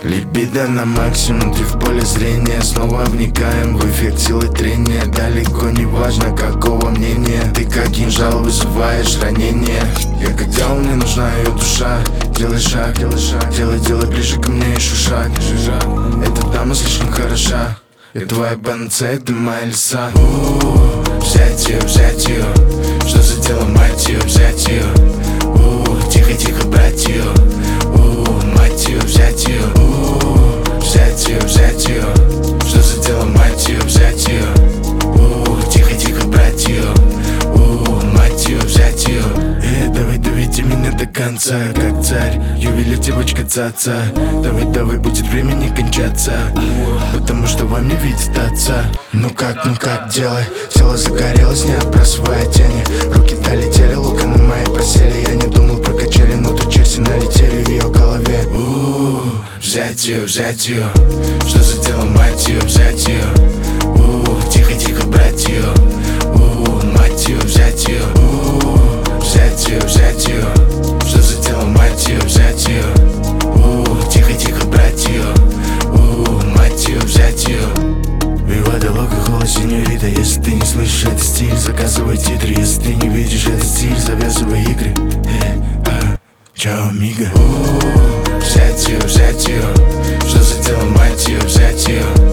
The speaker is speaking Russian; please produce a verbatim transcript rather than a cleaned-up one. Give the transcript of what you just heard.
Либидо на максимум, ты в поле зрения. Снова вникаем в эффект силы трения. Далеко не важно, какого мнения. Ты как кинжал вызываешь ранение. Я как дьявол, мне нужна ее душа. Делай шаг, делай шаг, делай, делай ближе ко мне еще шаг. Эта дама слишком хороша. Я твоя панацея, ты моя лиса. Взять ее, взять ее. Что за дело, мать ее, взять ее. Тихо-тихо брать ее. Мать ее, взять ее. Взять ее, взять ее. Что за дело, мать ее, взять ее. Тихо-тихо брать ее. Мать ее, взять ее. Э, давай, доведи меня до конца, как царь, ювелир, девочка, ца-ца. Давай, давай, будет время не кончаться, потому что во мне видит отца. Ну как, ну как, делай. Тело загорелось, не отбрасывая тени. Руки долетели, лука на моей постели. Я не думал про качели, но тут черти налетели в ее голове. У-у-у, взять ее, взять ее. Что за дело, мать ее, взять ее. Тихо-тихо брать ее. Мать ее, взять ее. Взять ее, взять ее. Что за дело, мать ее, взять ее. Тихо-тихо брать ее. Мать ее, взять ее. Вивада лока, голос сеньорита. Если ты не слышишь этот стиль, заказывай титры. Если ты не видишь этот стиль, завязывай игры. э, а, Чао, мига. Взять ее, взять ее. Что за дело, мать ее, взять ее.